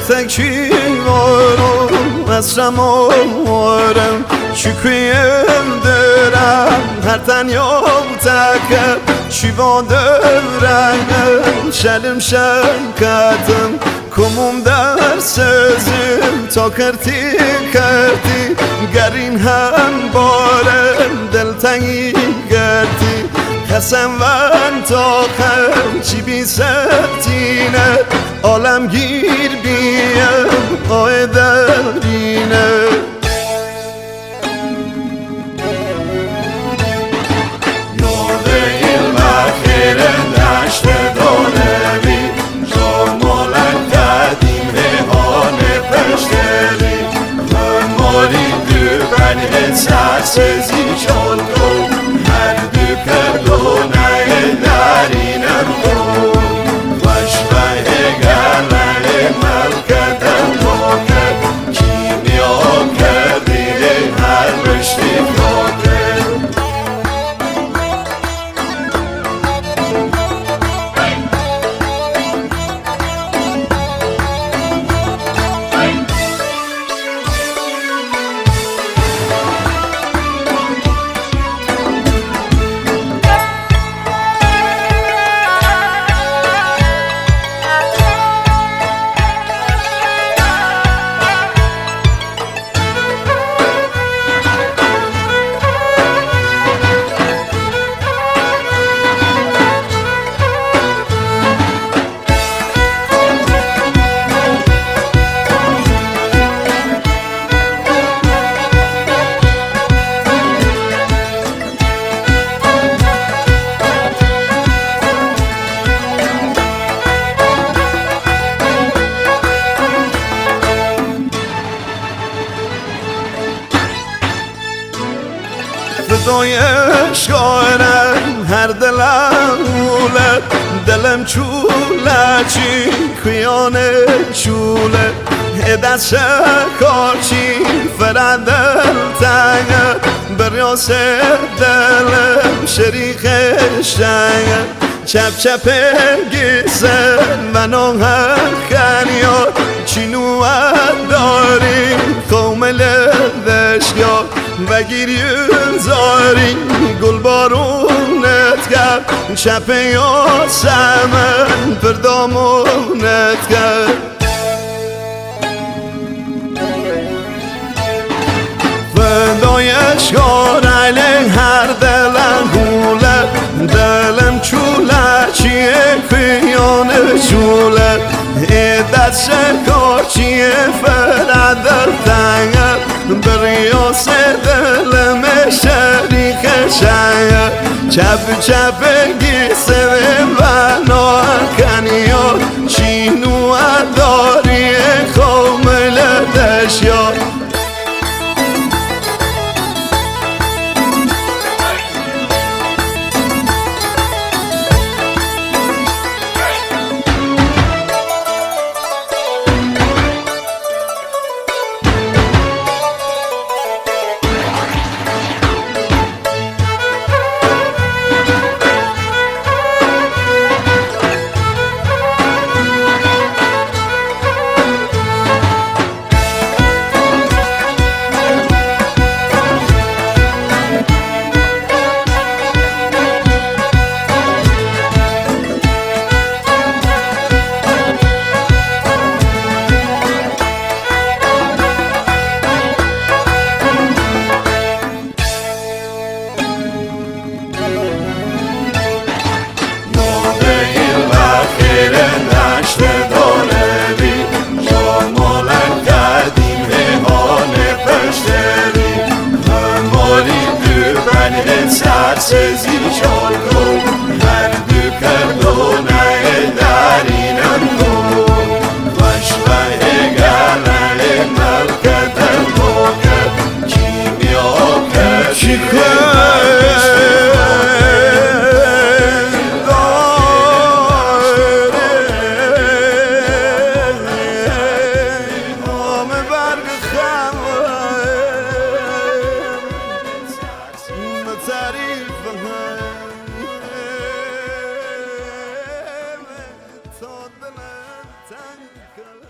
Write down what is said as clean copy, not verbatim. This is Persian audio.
teki varım esrem olarım Şüküyüm dörem her ten yol teker Şiva dörem şelim şenkadım Kumum der sözüm ta kerti kerti Gerin hem barem دلتنگی گردی قسم ون تا خم چی بی ستینه عالم گیر بیم قایدرینه نور değil bakire دشت دانوی جامالن قدیم هانه پشتری ماری dübeni sarsızı çoldu her dükerlone derinem bu başveye gelmeli melkeden boker kim yok kerdili her müşrik yoker فدای عشقانم هر دلم اوله دلم چوله چی خیانه چوله دست کارچی فرد دل تنگه بریاس دلم شریک شنگه چپ چپ گیسه منو هر خنیار چینو داری کومل دشگاه بگیریم زاری گل بارونت کرد شب یاسمن پردامونت کرد فدای عشقان علی هر دلم گوله دلم چوله چیه خیانه چوله دست کار چیه فرد در تنگه بریاس دلم شریک شنگه چپ چپ گیسه و ناکنیا چینو داری کامل دشیا سرسزی چالکن هر dükerlone derinem kul başveye gelmeli melkeden boker kim yok çıkar تعریف هم تا دلم تنگ